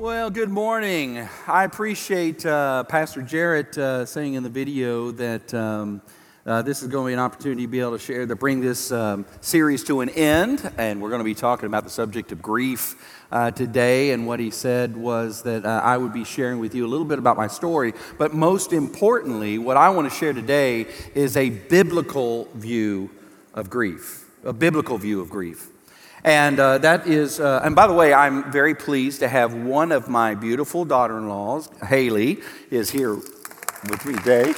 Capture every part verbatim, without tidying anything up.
Well, good morning. I appreciate uh, Pastor Jarrett uh, saying in the video that um, uh, this is going to be an opportunity to be able to share, to bring this um, series to an end, and we're going to be talking about the subject of grief uh, today, and what he said was that uh, I would be sharing with you a little bit about my story, but most importantly, what I want to share today is a biblical view of grief, a biblical view of grief. And uh, that is, uh, and by the way, I'm very pleased to have one of my beautiful daughter-in-laws, Haley, is here with me today.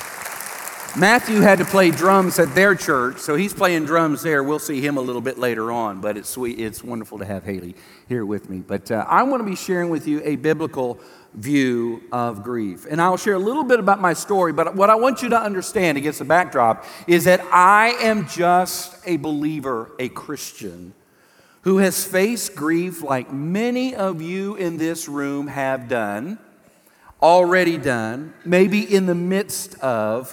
Matthew had to play drums at their church, so he's playing drums there. We'll see him a little bit later on, but it's sweet. It's wonderful to have Haley here with me. But uh, I want to be sharing with you a biblical view of grief. And I'll share a little bit about my story, but what I want you to understand against the backdrop is that I am just a believer, a Christian, who has faced grief like many of you in this room have done, already done, maybe in the midst of,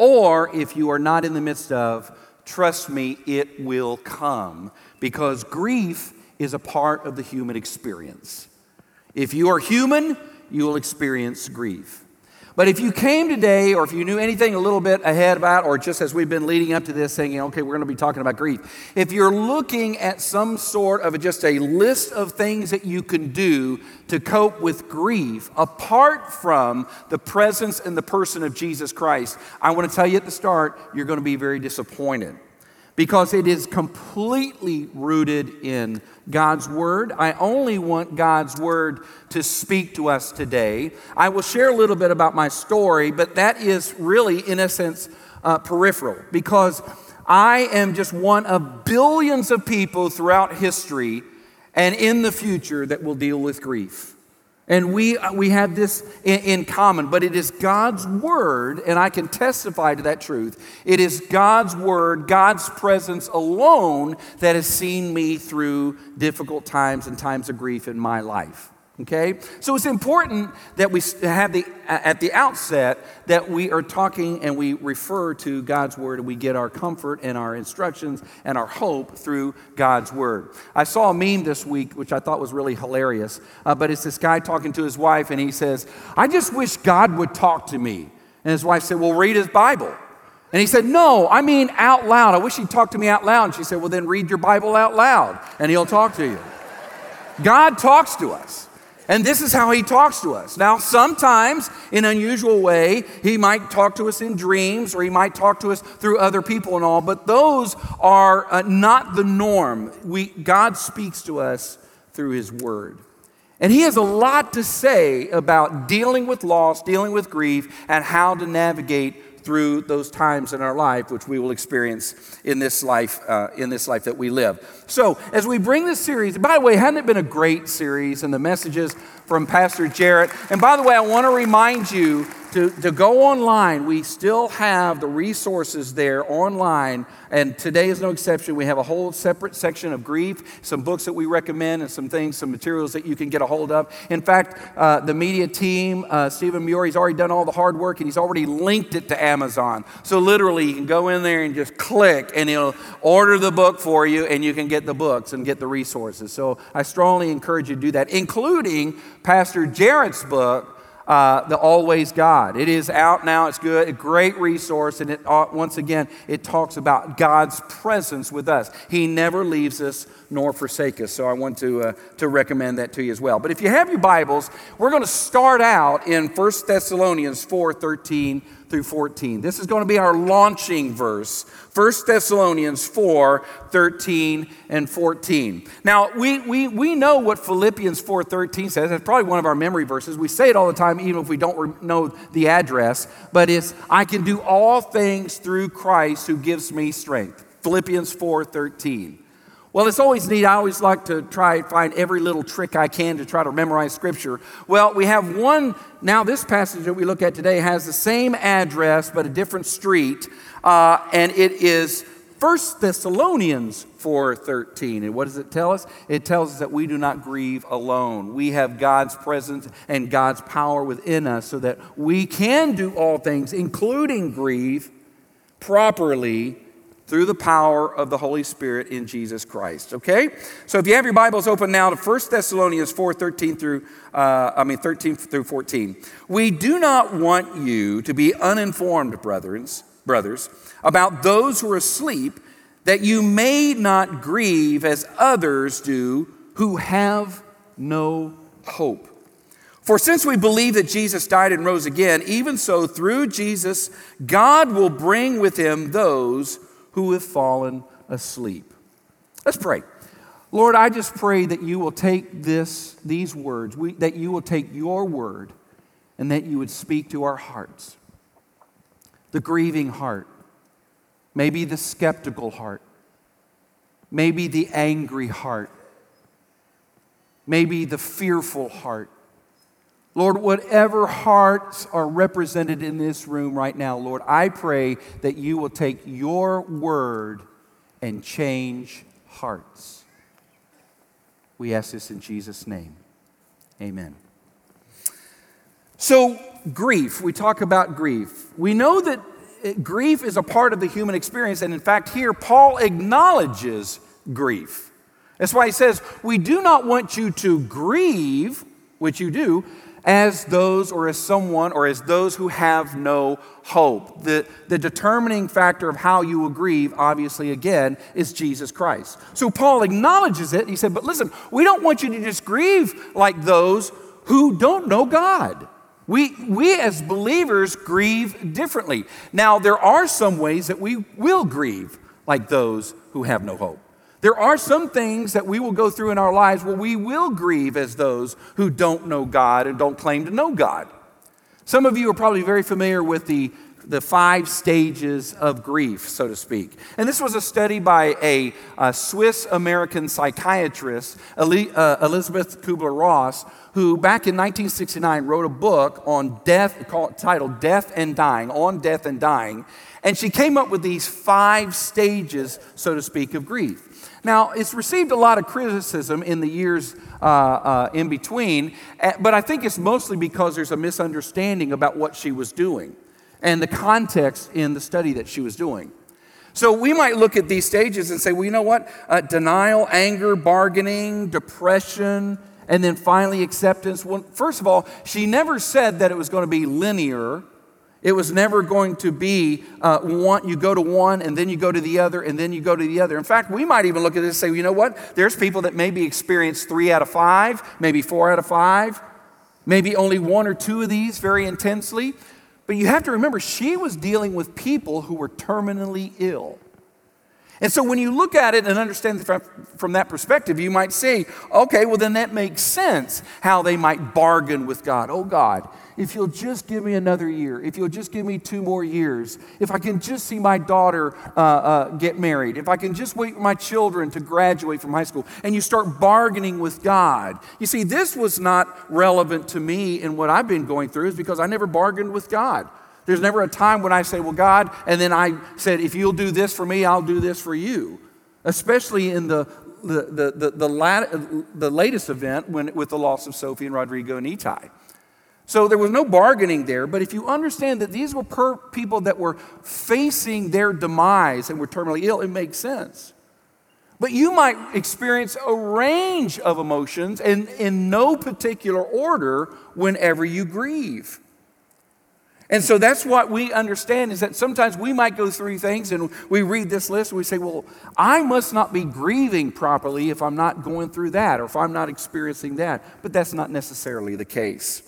or if you are not in the midst of, trust me, it will come, because grief is a part of the human experience. If you are human, you will experience grief. But if you came today, or if you knew anything a little bit ahead about, or just as we've been leading up to this, thinking, okay, we're going to be talking about grief. If you're looking at some sort of just a list of things that you can do to cope with grief, apart from the presence and the person of Jesus Christ, I want to tell you at the start, you're going to be very disappointed. Because it is completely rooted in God's Word. I only want God's Word to speak to us today. I will share a little bit about my story, but that is really, in a sense, uh, peripheral. Because I am just one of billions of people throughout history and in the future that will deal with grief. And we we have this in, in common, but it is God's Word, and I can testify to that truth. It is God's Word, God's presence alone that has seen me through difficult times and times of grief in my life. Okay? So it's important that we have the, at the outset, that we are talking and we refer to God's Word, and we get our comfort and our instructions and our hope through God's Word. I saw a meme this week, which I thought was really hilarious, uh, but it's this guy talking to his wife, and he says, I just wish God would talk to me. And his wife said, well, read his Bible. And he said, no, I mean out loud. I wish he'd talk to me out loud. And she said, well, then read your Bible out loud, and he'll talk to you. God talks to us. And this is how he talks to us. Now, sometimes in an unusual way, he might talk to us in dreams, or he might talk to us through other people and all, but those are uh, not the norm. We, God speaks to us through his word. And he has a lot to say about dealing with loss, dealing with grief, and how to navigate through those times in our life, which we will experience in this life, uh, in this life that we live. So, as we bring this series, by the way, hadn't it been a great series, and the messages from Pastor Jarrett? And by the way, I want to remind you to, to go online. We still have the resources there online, and today is no exception. We have a whole separate section of grief, some books that we recommend, and some things, some materials that you can get a hold of. In fact, uh, the media team, uh, Stephen Muir, he's already done all the hard work, and he's already linked it to Amazon. So literally, you can go in there and just click, and he'll order the book for you, and you can get the books and get the resources. So I strongly encourage you to do that, including Pastor Jarrett's book, Uh, the Always God. It is out now. It's good. A great resource. And it uh, once again, it talks about God's presence with us. He never leaves us nor forsake us. So I want to uh, to recommend that to you as well. But if you have your Bibles, we're going to start out in First Thessalonians four, thirteen through fourteen. This is going to be our launching verse. First Thessalonians four, thirteen and fourteen. Now, we we we know what Philippians four, thirteen says. It's probably one of our memory verses. We say it all the time, even if we don't re- know the address. But it's, I can do all things through Christ who gives me strength. Philippians four, thirteen. Well, it's always neat. I always like to try and find every little trick I can to try to memorize Scripture. Well, we have one, now this passage that we look at today has the same address but a different street, uh, and it is First Thessalonians four, thirteen. And what does it tell us? It tells us that we do not grieve alone. We have God's presence and God's power within us so that we can do all things, including grieve, properly through the power of the Holy Spirit in Jesus Christ, okay? So if you have your Bibles open now to First Thessalonians four, thirteen through, uh, I mean thirteen through fourteen. We do not want you to be uninformed, brothers, brothers, about those who are asleep, that you may not grieve as others do who have no hope. For since we believe that Jesus died and rose again, even so through Jesus, God will bring with him those who have fallen asleep. Let's pray. Lord, I just pray that you will take this, these words, we, that you will take your word and that you would speak to our hearts. The grieving heart, maybe the skeptical heart, maybe the angry heart, maybe the fearful heart. Lord, whatever hearts are represented in this room right now, Lord, I pray that you will take your word and change hearts. We ask this in Jesus' name. Amen. So, grief, we talk about grief. We know that grief is a part of the human experience, and in fact, here Paul acknowledges grief. That's why he says, we do not want you to grieve, which you do, as those or as someone or as those who have no hope. The, the determining factor of how you will grieve, obviously, again, is Jesus Christ. So Paul acknowledges it. He said, but listen, we don't want you to just grieve like those who don't know God. We, we as believers grieve differently. Now, there are some ways that we will grieve like those who have no hope. There are some things that we will go through in our lives where we will grieve as those who don't know God and don't claim to know God. Some of you are probably very familiar with the, the five stages of grief, so to speak. And this was a study by a, a Swiss-American psychiatrist, Elizabeth Kubler-Ross, who back in nineteen sixty-nine wrote a book on death, called, titled Death and Dying, on death and dying. And she came up with these five stages, so to speak, of grief. Now, it's received a lot of criticism in the years uh, uh, in between, but I think it's mostly because there's a misunderstanding about what she was doing and the context in the study that she was doing. So we might look at these stages and say, well, you know what? Uh, denial, anger, bargaining, depression, and then finally acceptance. Well, first of all, she never said that it was going to be linear. It was never going to be uh, one, you go to one and then you go to the other and then you go to the other. In fact, we might even look at this and say, well, you know what? There's people that maybe experience three out of five, maybe four out of five, maybe only one or two of these very intensely. But you have to remember, she was dealing with people who were terminally ill. And so when you look at it and understand from, from that perspective, you might say, okay, well then that makes sense how they might bargain with God. Oh God, if you'll just give me another year, if you'll just give me two more years, if I can just see my daughter uh, uh, get married, if I can just wait for my children to graduate from high school, and you start bargaining with God. You see, this was not relevant to me in what I've been going through is because I never bargained with God. There's never a time when I say, well, God, and then I said, if you'll do this for me, I'll do this for you. Especially in the the the the, the, lat, the latest event when with the loss of Sophie and Rodrigo and Itai. So there was no bargaining there, but if you understand that these were per people that were facing their demise and were terminally ill, it makes sense. But you might experience a range of emotions and in no particular order whenever you grieve. And so that's what we understand is that sometimes we might go through things and we read this list and we say, well, I must not be grieving properly if I'm not going through that or if I'm not experiencing that. But that's not necessarily the case.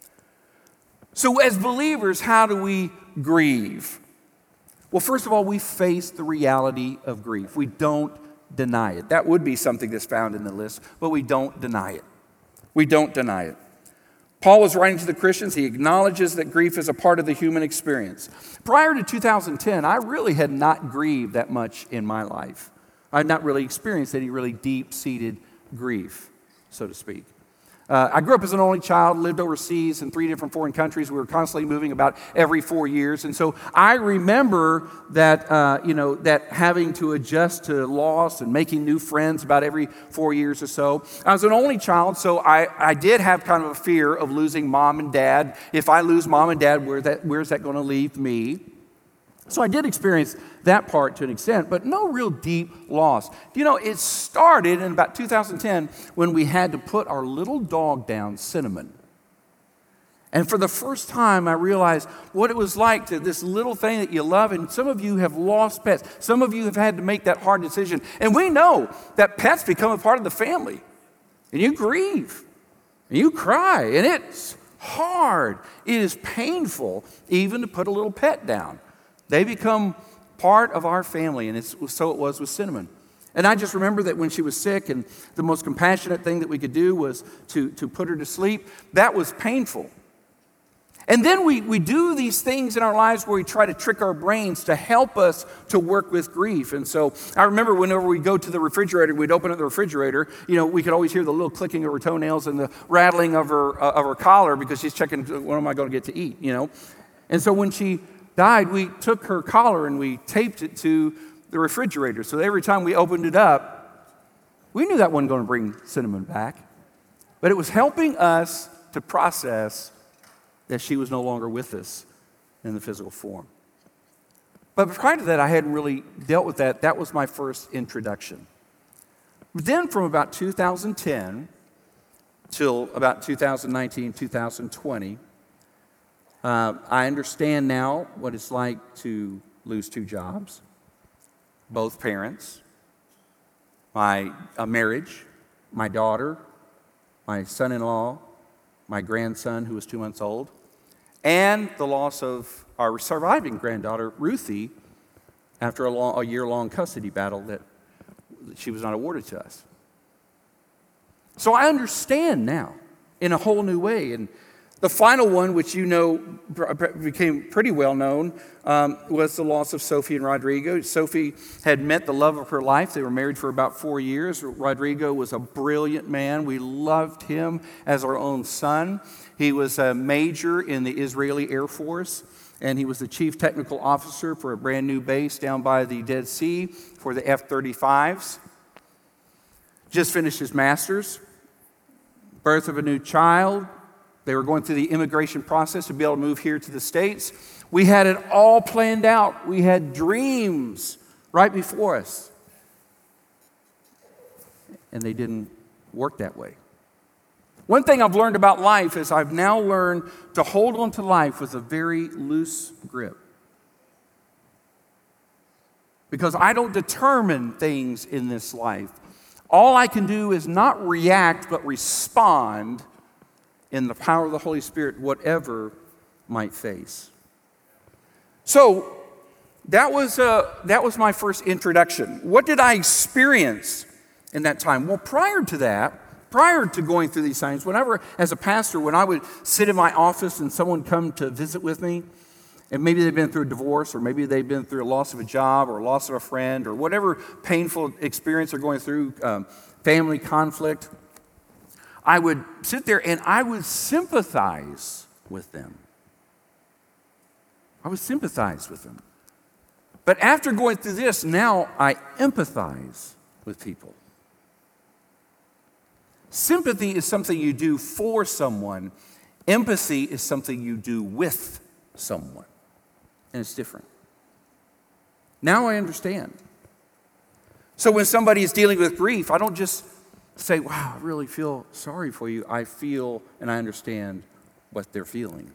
So as believers, how do we grieve? Well, first of all, we face the reality of grief. We don't deny it. That would be something that's found in the list, but we don't deny it. We don't deny it. Paul was writing to the Christians. He acknowledges that grief is a part of the human experience. Prior to two thousand ten, I really had not grieved that much in my life. I had not really experienced any really deep-seated grief, so to speak. Uh, I grew up as an only child, lived overseas in three different foreign countries. We were constantly moving about every four years. And so I remember that, uh, you know, that having to adjust to loss and making new friends about every four years or so. I was an only child, so I, I did have kind of a fear of losing mom and dad. If I lose mom and dad, where that, where's that going to leave me? So I did experience that part to an extent, but no real deep loss. You know, it started in about two thousand ten when we had to put our little dog down, Cinnamon. And for the first time, I realized what it was like to this little thing that you love. And some of you have lost pets. Some of you have had to make that hard decision. And we know that pets become a part of the family. And you grieve. And you cry. And it's hard. It is painful even to put a little pet down. They become part of our family. And it's, so it was with Cinnamon. And I just remember that when she was sick and the most compassionate thing that we could do was to, to put her to sleep. That was painful. And then we, we do these things in our lives where we try to trick our brains to help us to work with grief. And so I remember whenever we go to the refrigerator, we'd open up the refrigerator, you know, we could always hear the little clicking of her toenails and the rattling of her, uh, of her collar because she's checking, what am I going to get to eat, you know? And so when she died, we took her collar and we taped it to the refrigerator. So every time we opened it up, we knew that wasn't going to bring Cinnamon back. But it was helping us to process that she was no longer with us in the physical form. But prior to that, I hadn't really dealt with that. That was my first introduction. But then from about two thousand ten till about two thousand nineteen, two thousand twenty, uh, I understand now what it's like to lose two jobs, both parents, my a marriage, my daughter, my son-in-law, my grandson who was two months old, and the loss of our surviving granddaughter, Ruthie, after a, long, a year-long custody battle that she was not awarded to us. So I understand now in a whole new way. And the final one, which you know became pretty well known, um, was the loss of Sophie and Rodrigo. Sophie had met the love of her life. They were married for about four years. Rodrigo was a brilliant man. We loved him as our own son. He was a major in the Israeli Air Force, and he was the chief technical officer for a brand new base down by the Dead Sea for the F thirty-fives. Just finished his master's. Birth of a new child. They were going through the immigration process to be able to move here to the States. We had it all planned out. We had dreams right before us. And they didn't work that way. One thing I've learned about life is I've now learned to hold on to life with a very loose grip. Because I don't determine things in this life. All I can do is not react, but respond in the power of the Holy Spirit, whatever might face. So that was uh, that was my first introduction. What did I experience in that time? Well, prior to that, prior to going through these signs, whenever, as a pastor, when I would sit in my office and someone come to visit with me, and maybe they've been through a divorce, or maybe they've been through a loss of a job, or loss of a friend, or whatever painful experience they're going through, um, family conflict, I would sit there and I would sympathize with them. I would sympathize with them. But after going through this, now I empathize with people. Sympathy is something you do for someone. Empathy is something you do with someone. And it's different. Now I understand. So when somebody is dealing with grief, I don't just say, wow, I really feel sorry for you. I feel and I understand what they're feeling.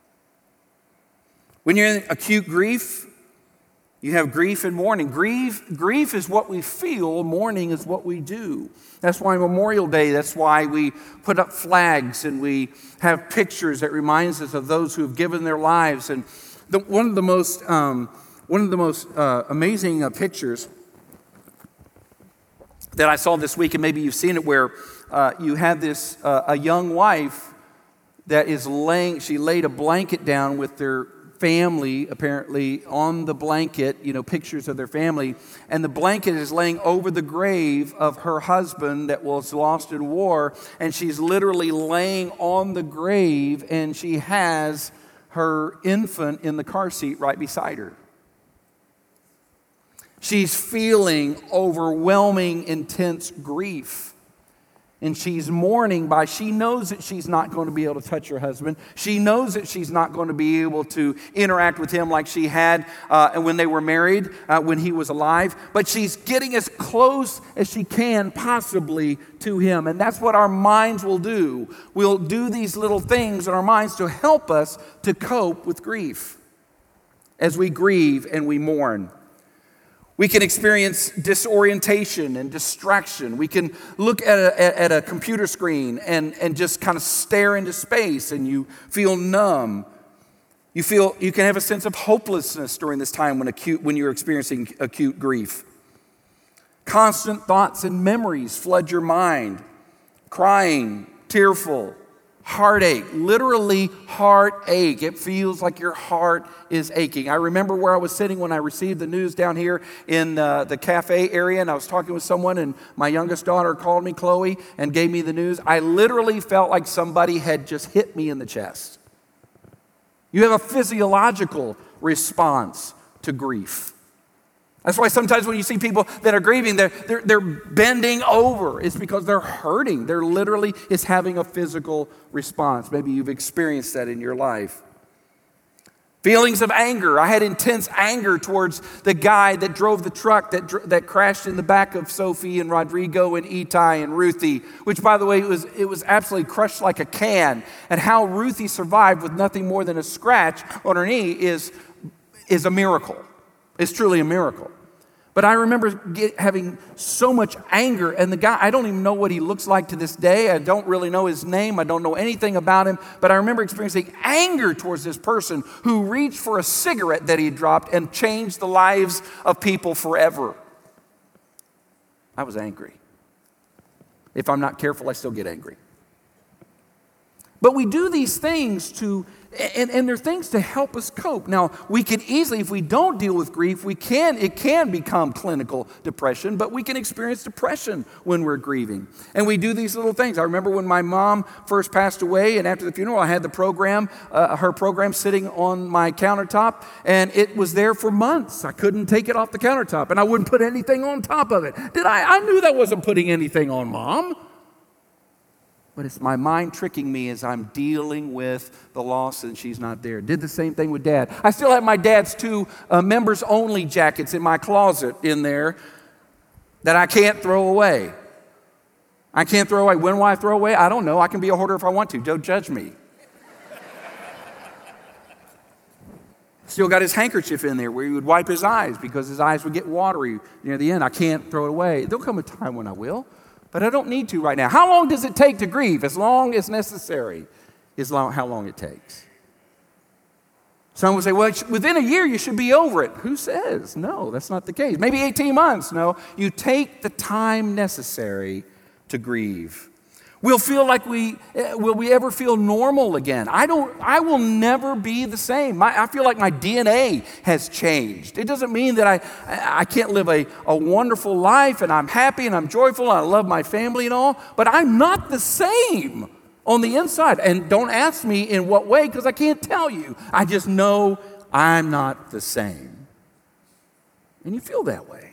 When you're in acute grief, you have grief and mourning. Grief, grief is what we feel. Mourning is what we do. That's why Memorial Day, that's why we put up flags and we have pictures that reminds us of those who have given their lives. And the, one of the most, um, one of the most uh, amazing uh, pictures that I saw this week, and maybe you've seen it, where uh, you have this, uh, a young wife that is laying, she laid a blanket down with their family, apparently, on the blanket, you know, pictures of their family, and the blanket is laying over the grave of her husband that was lost in war, and she's literally laying on the grave, and she has her infant in the car seat right beside her. She's feeling overwhelming, intense grief. And she's mourning by, she knows that she's not going to be able to touch her husband. She knows that she's not going to be able to interact with him like she had uh, when they were married, uh, when he was alive. But she's getting as close as she can possibly to him. And that's what our minds will do. We'll do these little things in our minds to help us to cope with grief as we grieve and we mourn. We can experience disorientation and distraction. We can look at a, at a computer screen and, and just kind of stare into space, and you feel numb. You feel you can have a sense of hopelessness during this time when acute when you're experiencing acute grief. Constant thoughts and memories flood your mind. Crying, tearful, heartache, literally heartache. It feels like your heart is aching. I remember where I was sitting when I received the news down here in uh, the cafe area, and I was talking with someone, and my youngest daughter called me, Chloe, and gave me the news. I literally felt like somebody had just hit me in the chest. You have a physiological response to grief. That's why sometimes when you see people that are grieving, they're, they're, they're bending over. It's because they're hurting. They're literally is having a physical response. Maybe you've experienced that in your life. Feelings of anger. I had intense anger towards the guy that drove the truck that, that crashed in the back of Sophie and Rodrigo and Itai and Ruthie, which, by the way, it was, it was absolutely crushed like a can. And how Ruthie survived with nothing more than a scratch on her knee is, is a miracle. It's truly a miracle. But I remember get, having so much anger, and the guy, I don't even know what he looks like to this day. I don't really know his name. I don't know anything about him. But I remember experiencing anger towards this person who reached for a cigarette that he dropped and changed the lives of people forever. I was angry. If I'm not careful, I still get angry. But we do these things to, and, and they're things to help us cope. Now, we can easily, if we don't deal with grief, we can, it can become clinical depression, but we can experience depression when we're grieving. And we do these little things. I remember when my mom first passed away, and after the funeral, I had the program, uh, her program sitting on my countertop, and it was there for months. I couldn't take it off the countertop, and I wouldn't put anything on top of it. Did I? I knew that wasn't putting anything on, Mom. But it's my mind tricking me as I'm dealing with the loss and she's not there. Did the same thing with Dad. I still have my dad's two uh, members-only jackets in my closet in there that I can't throw away. I can't throw away. When will I throw away? I don't know. I can be a hoarder if I want to. Don't judge me. Still got his handkerchief in there where he would wipe his eyes because his eyes would get watery near the end. I can't throw it away. There'll come a time when I will. But I don't need to right now. How long does it take to grieve? As long as necessary is long, how long it takes. Some will say, well, within a year you should be over it. Who says? No, that's not the case. Maybe eighteen months. No, you take the time necessary to grieve. We'll feel like we, will we ever feel normal again? I don't, I will never be the same. My, I feel like my D N A has changed. It doesn't mean that I, I can't live a, a wonderful life and I'm happy and I'm joyful and I love my family and all, but I'm not the same on the inside. And don't ask me in what way because I can't tell you. I just know I'm not the same. And you feel that way.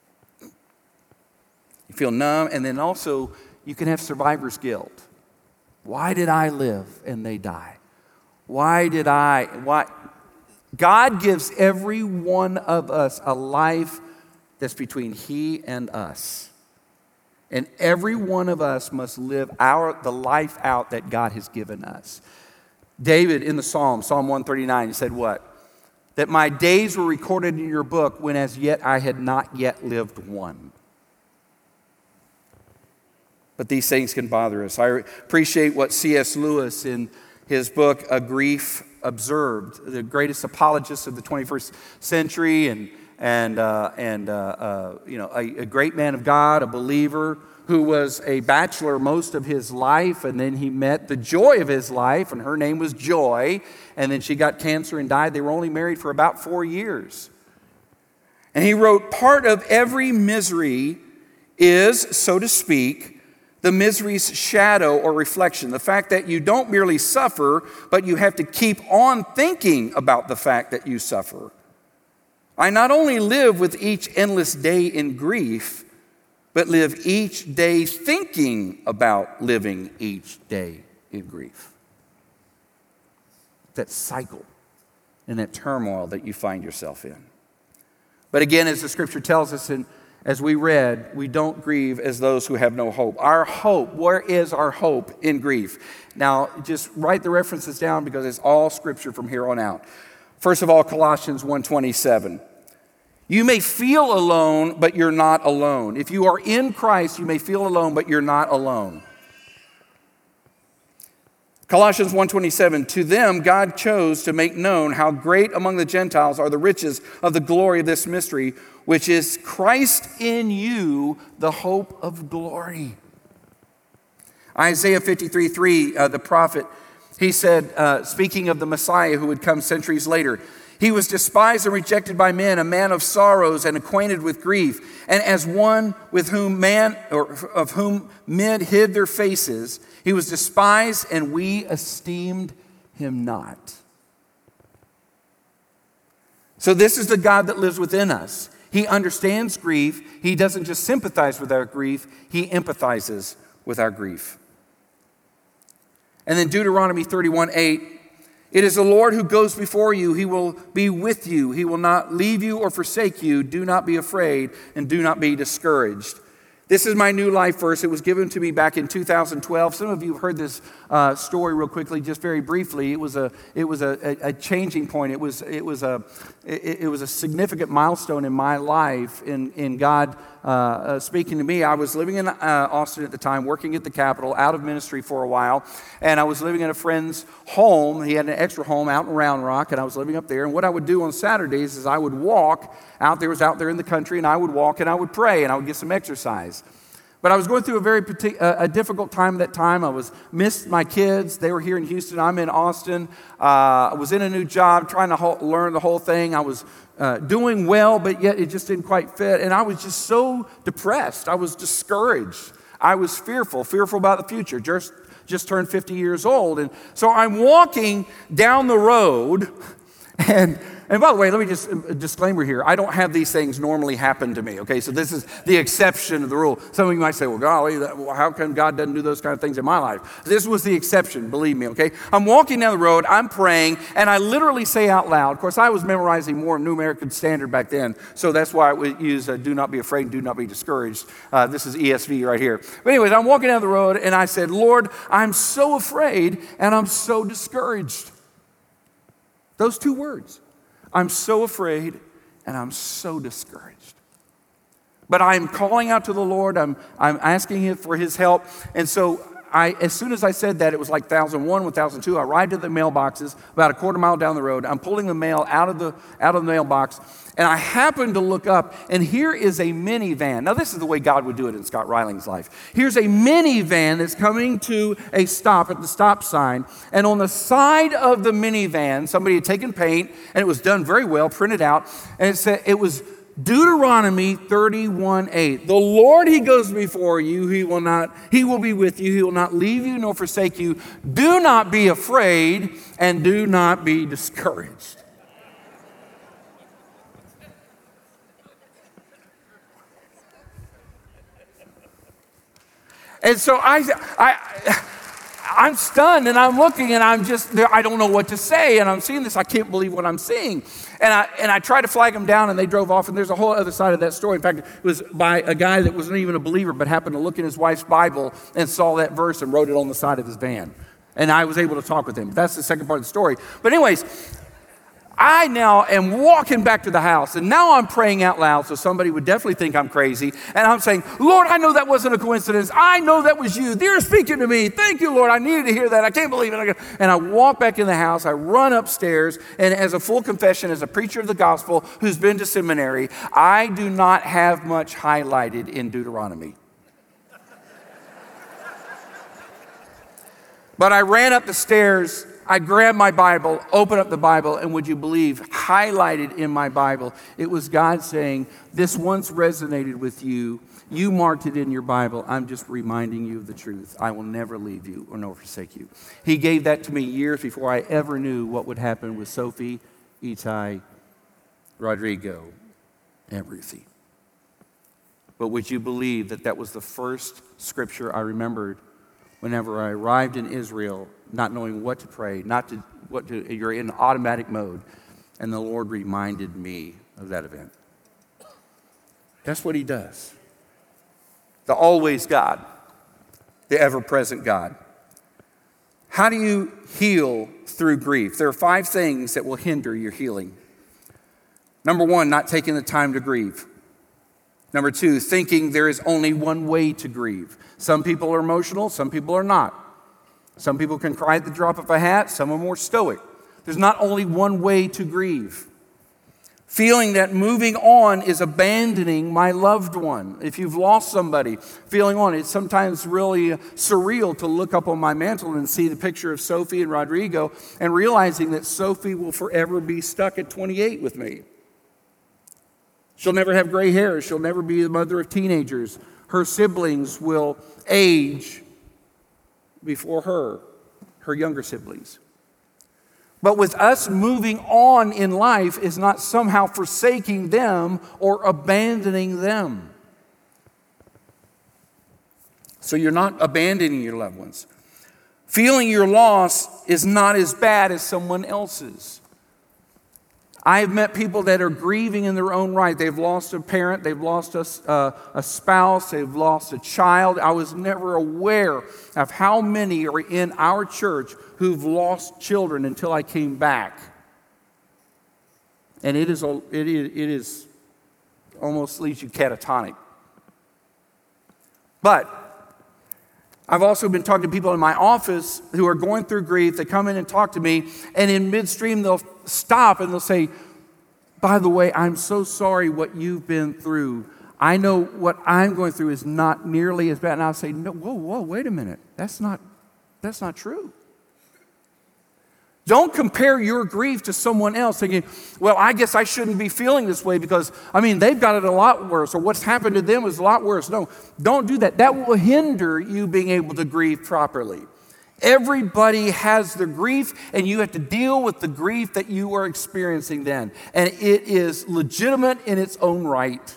You feel numb, and then also you can have survivor's guilt. Why did I live and they die? Why did I? Why? God gives every one of us a life that's between He and us. And every one of us must live our the life out that God has given us. David in the Psalm, Psalm one thirty-nine, he said what? That my days were recorded in your book when as yet I had not yet lived one. But these things can bother us. I appreciate what C S Lewis in his book, A Grief Observed, the greatest apologist of the twenty-first century, and and uh, and uh, uh, you know, a, a great man of God, a believer who was a bachelor most of his life, and then he met the joy of his life, and her name was Joy, and then she got cancer and died. They were only married for about four years. And he wrote, part of every misery is, so to speak, the misery's shadow or reflection. The fact that you don't merely suffer, but you have to keep on thinking about the fact that you suffer. I not only live with each endless day in grief, but live each day thinking about living each day in grief. That cycle and that turmoil that you find yourself in. But again, as the scripture tells us, and as we read, we don't grieve as those who have no hope. Our hope, where is our hope in grief? Now, just write the references down because it's all scripture from here on out. First of all, Colossians one twenty-seven. You may feel alone, but you're not alone. If you are in Christ, you may feel alone, but you're not alone. Colossians one twenty-seven, to them God chose to make known how great among the Gentiles are the riches of the glory of this mystery, which is Christ in you, the hope of glory. Isaiah fifty-three three, uh, the prophet, he said, uh, speaking of the Messiah who would come centuries later, he was despised and rejected by men, a man of sorrows and acquainted with grief. And as one with whom man, or of whom men hid their faces, he was despised and we esteemed him not. So this is the God that lives within us. He understands grief. He doesn't just sympathize with our grief, he empathizes with our grief. And then Deuteronomy thirty-one eight, it is the Lord who goes before you. He will be with you. He will not leave you or forsake you. Do not be afraid and do not be discouraged. This is my new life verse. It was given to me back in two thousand twelve. Some of you have heard this uh, story real quickly, just very briefly. It was a it was a, a, a changing point. It was it was a it, it was a significant milestone in my life in in God uh, uh, speaking to me. I was living in uh, Austin at the time, working at the Capitol, out of ministry for a while, and I was living in a friend's home. He had an extra home out in Round Rock, and I was living up there. And what I would do on Saturdays is I would walk out there, was out there in the country, and I would walk and I would pray and I would get some exercise. But I was going through a very partic- uh, a difficult time at that time. I was missed my kids. They were here in Houston. I'm in Austin. Uh, I was in a new job, trying to ho- learn the whole thing. I was uh, doing well, but yet it just didn't quite fit. And I was just so depressed. I was discouraged. I was fearful, fearful about the future. Just, just turned fifty years old. And so I'm walking down the road, and And by the way, let me just, a disclaimer here. I don't have these things normally happen to me, okay? So this is the exception of the rule. Some of you might say, well, golly, that, well, how come God doesn't do those kind of things in my life? This was the exception, believe me, okay? I'm walking down the road, I'm praying, and I literally say out loud. Of course, I was memorizing more New American Standard back then, so that's why I would use uh, do not be afraid, do not be discouraged. Uh, this is E S V right here. But anyways, I'm walking down the road, and I said, Lord, I'm so afraid, and I'm so discouraged. Those two words. I'm so afraid and I'm so discouraged. But I'm calling out to the Lord. I'm, I'm asking him for his help. And so I, as soon as I said that, it was like one thousand one, one thousand two. I arrived at the mailboxes about a quarter mile down the road. I'm pulling the mail out of the, out of the mailbox. And I happened to look up, and here is a minivan. Now, this is the way God would do it in Scott Reiling's life. Here's a minivan that's coming to a stop at the stop sign. And on the side of the minivan, somebody had taken paint, and it was done very well, printed out. And it said it was Deuteronomy thirty-one eight. The Lord, he goes before you. He will not, he will be with you. He will not leave you nor forsake you. Do not be afraid, and do not be discouraged. And so I, I, I'm stunned, and I'm looking, and I'm just, I don't know what to say, and I'm seeing this. I can't believe what I'm seeing. And I, and I tried to flag them down, and they drove off, and there's a whole other side of that story. In fact, it was by a guy that wasn't even a believer, but happened to look in his wife's Bible and saw that verse and wrote it on the side of his van. And I was able to talk with him. That's the second part of the story. But anyways, I now am walking back to the house, and now I'm praying out loud, so somebody would definitely think I'm crazy. And I'm saying, Lord, I know that wasn't a coincidence. I know that was you. You're speaking to me. Thank you, Lord. I needed to hear that. I can't believe it. And I walk back in the house. I run upstairs, and as a full confession, as a preacher of the gospel who's been to seminary, I do not have much highlighted in Deuteronomy. But I ran up the stairs. I grabbed my Bible, opened up the Bible, and would you believe, highlighted in my Bible, it was God saying, this once resonated with you. You marked it in your Bible. I'm just reminding you of the truth. I will never leave you or nor forsake you. He gave that to me years before I ever knew what would happen with Sophie, Itai, Rodrigo, and Ruthie. But would you believe that that was the first scripture I remembered whenever I arrived in Israel, not knowing what to pray, not to what to, you're in automatic mode, and the Lord reminded me of that event. That's what he does. The always God, the ever-present God. How do you heal through grief? There are five things that will hinder your healing. Number one, not taking the time to grieve. Number two, thinking there is only one way to grieve. Some people are emotional, some people are not. Some people can cry at the drop of a hat, some are more stoic. There's not only one way to grieve. Feeling that moving on is abandoning my loved one. If you've lost somebody, feeling on, it's sometimes really surreal to look up on my mantle and see the picture of Sophie and Rodrigo and realizing that Sophie will forever be stuck at twenty-eight with me. She'll never have gray hair. She'll never be the mother of teenagers. Her siblings will age before her, her younger siblings. But with us, moving on in life is not somehow forsaking them or abandoning them. So you're not abandoning your loved ones. Feeling your loss is not as bad as someone else's. I have met people that are grieving in their own right. They've lost a parent, they've lost a, uh, a spouse, they've lost a child. I was never aware of how many are in our church who've lost children until I came back. And it is, a, it is, it is almost leaves you catatonic. But I've also been talking to people in my office who are going through grief. They come in and talk to me, and in midstream they'll stop and they'll say, by the way, I'm so sorry what you've been through. I know what I'm going through is not nearly as bad. And I'll say, no, whoa, whoa, wait a minute. That's not, that's not true. Don't compare your grief to someone else thinking, well, I guess I shouldn't be feeling this way because, I mean, they've got it a lot worse, or what's happened to them is a lot worse. No, don't do that. That will hinder you being able to grieve properly. Everybody has their grief, and you have to deal with the grief that you are experiencing then. And it is legitimate in its own right.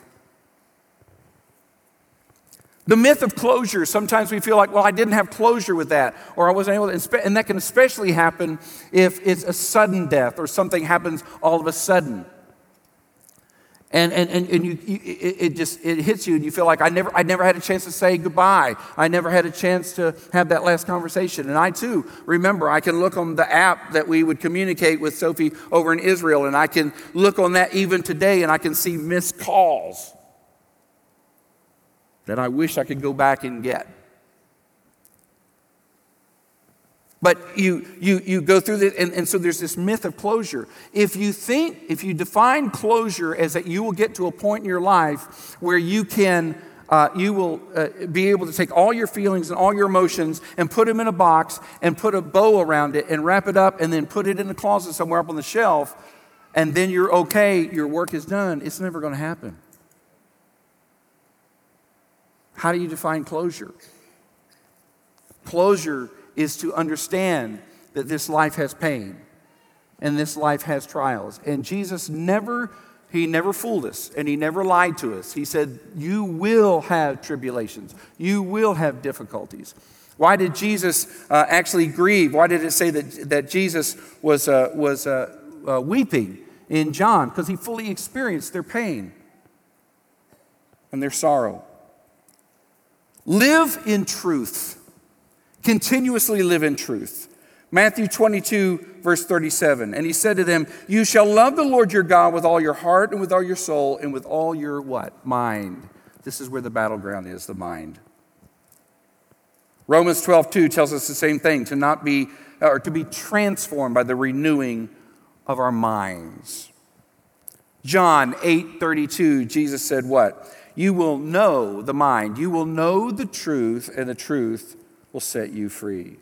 The myth of closure, sometimes we feel like, well, I didn't have closure with that, or I wasn't able to, and that can especially happen if it's a sudden death or something happens all of a sudden. And and and, and you, you it, it just it hits you, and you feel like I never I never had a chance to say goodbye. I never had a chance to have that last conversation. And I too remember I can look on the app that we would communicate with Sophie over in Israel, and I can look on that even today, and I can see missed calls that I wish I could go back and get. But you you you go through this, and, and so there's this myth of closure. If you think, if you define closure as that you will get to a point in your life where you can, uh, you will uh, be able to take all your feelings and all your emotions and put them in a box and put a bow around it and wrap it up and then put it in the closet somewhere up on the shelf, and then you're okay, your work is done, it's never going to happen. How do you define closure? Closure is to understand that this life has pain and this life has trials. And Jesus never, he never fooled us and he never lied to us. He said, you will have tribulations. You will have difficulties. Why did Jesus uh, actually grieve? Why did it say that, that Jesus was, uh, was uh, uh, weeping in John? Because he fully experienced their pain and their sorrow. Live in truth. Continuously live in truth. Matthew twenty-two, verse thirty-seven. And he said to them, you shall love the Lord your God with all your heart and with all your soul and with all your what? Mind. This is where the battleground is, the mind. Romans twelve, two tells us the same thing, to not be, or to be transformed by the renewing of our minds. John eight, thirty-two, Jesus said what? You will know the mind. You will know the truth, and the truth will set you free.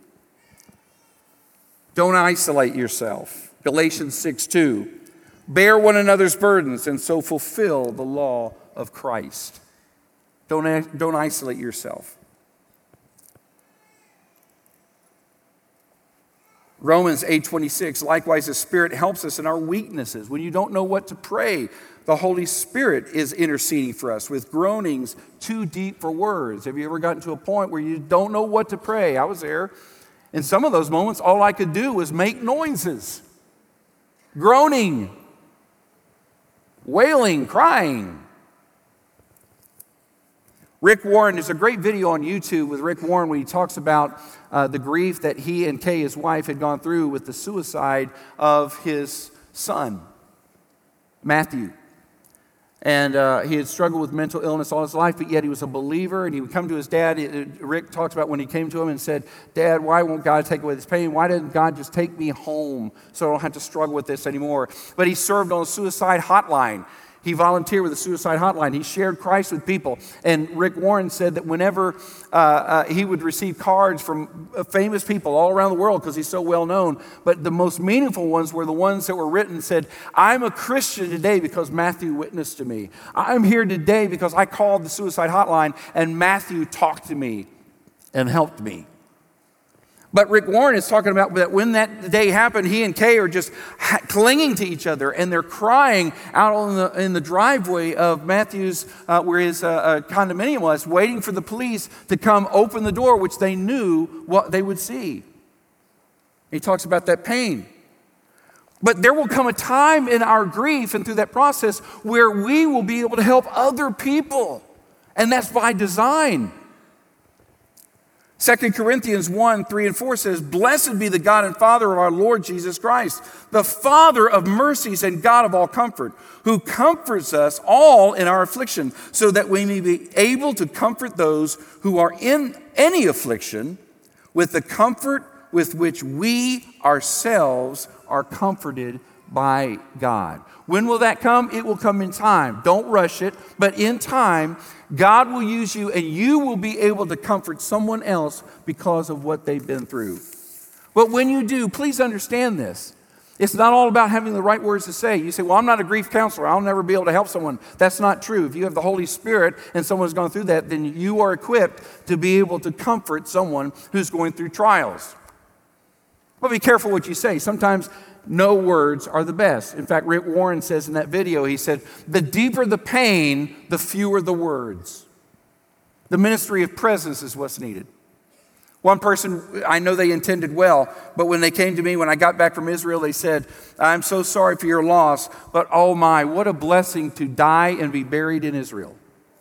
Don't isolate yourself. Galatians six, two. Bear one another's burdens and so fulfill the law of Christ. Don't, don't isolate yourself. Romans eight twenty-six, likewise the Spirit helps us in our weaknesses. When you don't know what to pray, the Holy Spirit is interceding for us with groanings too deep for words. Have you ever gotten to a point where you don't know what to pray? I was there. In some of those moments, all I could do was make noises. Groaning, wailing, crying. Rick Warren, there's a great video on YouTube with Rick Warren when he talks about uh, the grief that he and Kay, his wife, had gone through with the suicide of his son, Matthew. And uh, he had struggled with mental illness all his life, but yet he was a believer, and he would come to his dad. Rick talks about when he came to him and said, Dad, why won't God take away this pain? Why didn't God just take me home so I don't have to struggle with this anymore? But he served on a suicide hotline. He volunteered with the suicide hotline. He shared Christ with people. And Rick Warren said that whenever uh, uh, he would receive cards from famous people all around the world because he's so well known, but the most meaningful ones were the ones that were written said, I'm a Christian today because Matthew witnessed to me. I'm here today because I called the suicide hotline and Matthew talked to me and helped me. But Rick Warren is talking about that when that day happened, he and Kay are just ha- clinging to each other, and they're crying out in the, in the driveway of Matthew's, uh, where his uh, uh, condominium was, waiting for the police to come open the door, which they knew what they would see. He talks about that pain. But there will come a time in our grief and through that process where we will be able to help other people, and that's by design. Second Corinthians one, three and four says, Blessed be the God and Father of our Lord Jesus Christ, the Father of mercies and God of all comfort, who comforts us all in our affliction, so that we may be able to comfort those who are in any affliction with the comfort with which we ourselves are comforted by God. When will that come? It will come in time. Don't rush it, but in time, God will use you and you will be able to comfort someone else because of what they've been through. But when you do, please understand this. It's not all about having the right words to say. You say, well, I'm not a grief counselor. I'll never be able to help someone. That's not true. If you have the Holy Spirit and someone's gone through that, then you are equipped to be able to comfort someone who's going through trials. But be careful what you say. Sometimes no words are the best. In fact, Rick Warren says in that video, he said, the deeper the pain, the fewer the words. The ministry of presence is what's needed. One person, I know they intended well, but when they came to me, when I got back from Israel, they said, I'm so sorry for your loss, but oh my, what a blessing to die and be buried in Israel.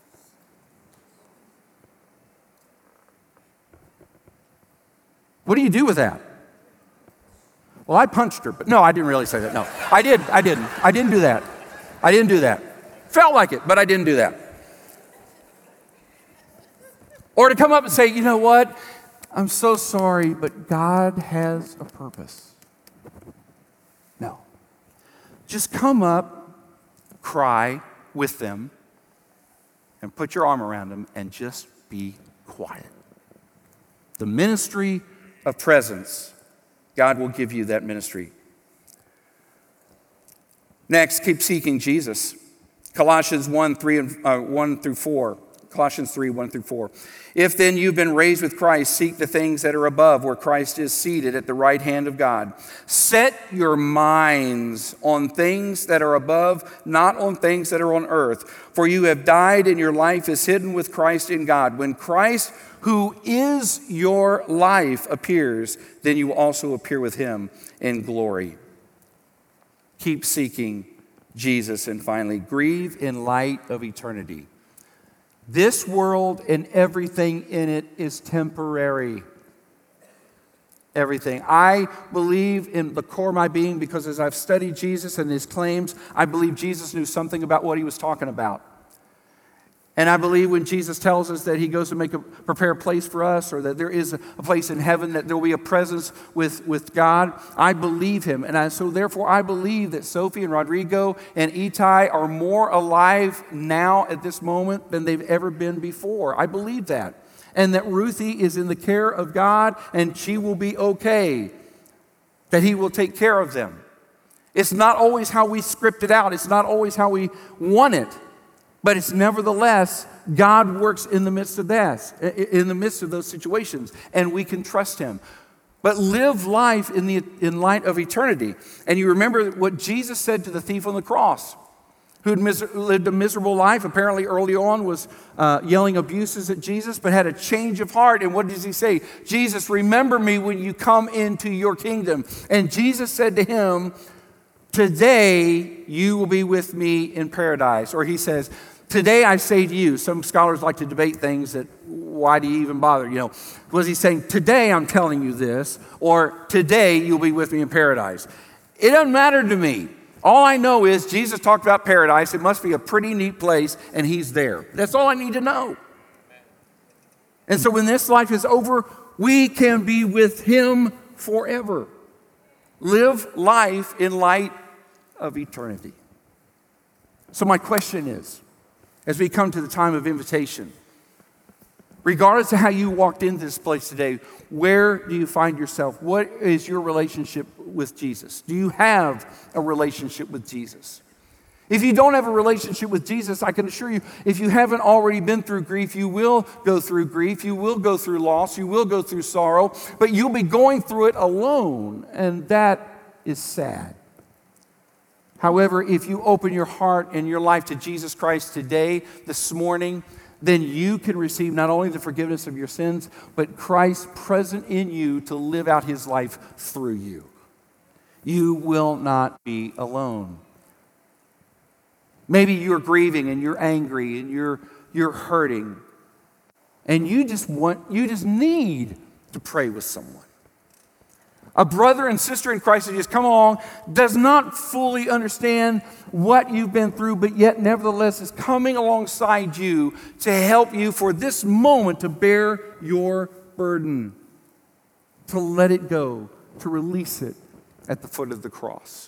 What do you do with that? Well, I punched her, but no, I didn't really say that. No, I did. I didn't. I didn't do that. I didn't do that. Felt like it, but I didn't do that. Or to come up and say, you know what? I'm so sorry, but God has a purpose. No. Just come up, cry with them, and put your arm around them and just be quiet. The ministry of presence. God will give you that ministry. Next, keep seeking Jesus. Colossians one, three, and, uh, one through four. Colossians three, one through four. If then you've been raised with Christ, seek the things that are above, where Christ is seated at the right hand of God. Set your minds on things that are above, not on things that are on earth. For you have died, and your life is hidden with Christ in God. When Christ, who is your life, appears, then you will also appear with him in glory. Keep seeking Jesus. And finally, grieve in light of eternity. This world and everything in it is temporary. Everything. I believe in the core of my being because as I've studied Jesus and his claims, I believe Jesus knew something about what he was talking about. And I believe when Jesus tells us that he goes to make a prepare a place for us, or that there is a place in heaven, that there will be a presence with, with God, I believe him. And I, so therefore I believe that Sophie and Rodrigo and Itai are more alive now at this moment than they've ever been before. I believe that. And that Ruthie is in the care of God and she will be okay. That he will take care of them. It's not always how we script it out. It's not always how we want it. But it's nevertheless, God works in the midst of that, in the midst of those situations, and we can trust him. but live life in, the, in light of eternity. And you remember what Jesus said to the thief on the cross, who had mis- lived a miserable life, apparently early on was uh, yelling abuses at Jesus, but had a change of heart. And what does he say? Jesus, remember me when you come into your kingdom. And Jesus said to him, today you will be with me in paradise. Or he says, today I say to you. Some scholars like to debate things that, why do you even bother? You know, was he saying, today I'm telling you this, or today you'll be with me in paradise? It doesn't matter to me. All I know is Jesus talked about paradise. It must be a pretty neat place, and he's there. That's all I need to know. And so when this life is over, we can be with him forever. Live life in light of eternity. So my question is, as we come to the time of invitation, regardless of how you walked into this place today, where do you find yourself? What is your relationship with Jesus? Do you have a relationship with Jesus? If you don't have a relationship with Jesus, I can assure you, if you haven't already been through grief, you will go through grief, you will go through loss, you will go through sorrow, but you'll be going through it alone, and that is sad. However, if you open your heart and your life to Jesus Christ today, this morning, then you can receive not only the forgiveness of your sins, but Christ present in you to live out his life through you. You will not be alone. Maybe you're grieving and you're angry and you're, you're hurting, and you just want, you just need to pray with someone. A brother and sister in Christ that just come along, does not fully understand what you've been through, but yet nevertheless is coming alongside you to help you for this moment to bear your burden, to let it go, to release it at the foot of the cross.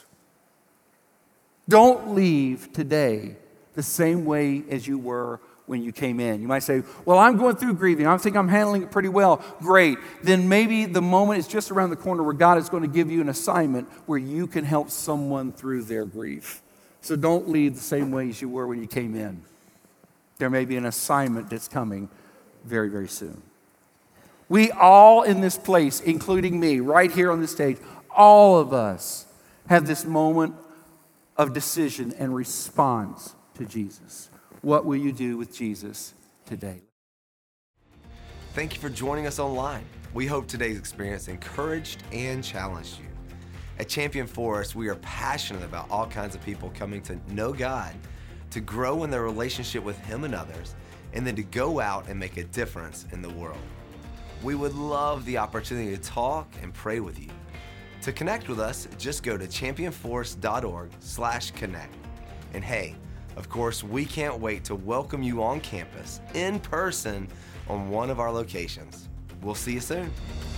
Don't leave today the same way as you were when you came in. You might say, well, I'm going through grieving. I think I'm handling it pretty well. Great. Then maybe the moment is just around the corner where God is going to give you an assignment where you can help someone through their grief. So don't leave the same way as you were when you came in. There may be an assignment that's coming very, very soon. We all in this place, including me, right here on this stage, all of us have this moment of decision and response to Jesus. What will you do with Jesus today? Thank you for joining us online. We hope today's experience encouraged and challenged you. At Champion Forest, we are passionate about all kinds of people coming to know God, to grow in their relationship with Him and others, and then to go out and make a difference in the world. We would love the opportunity to talk and pray with you. To connect with us, just go to championforest.org slash connect. And hey, of course, we can't wait to welcome you on campus, in person, on one of our locations. We'll see you soon.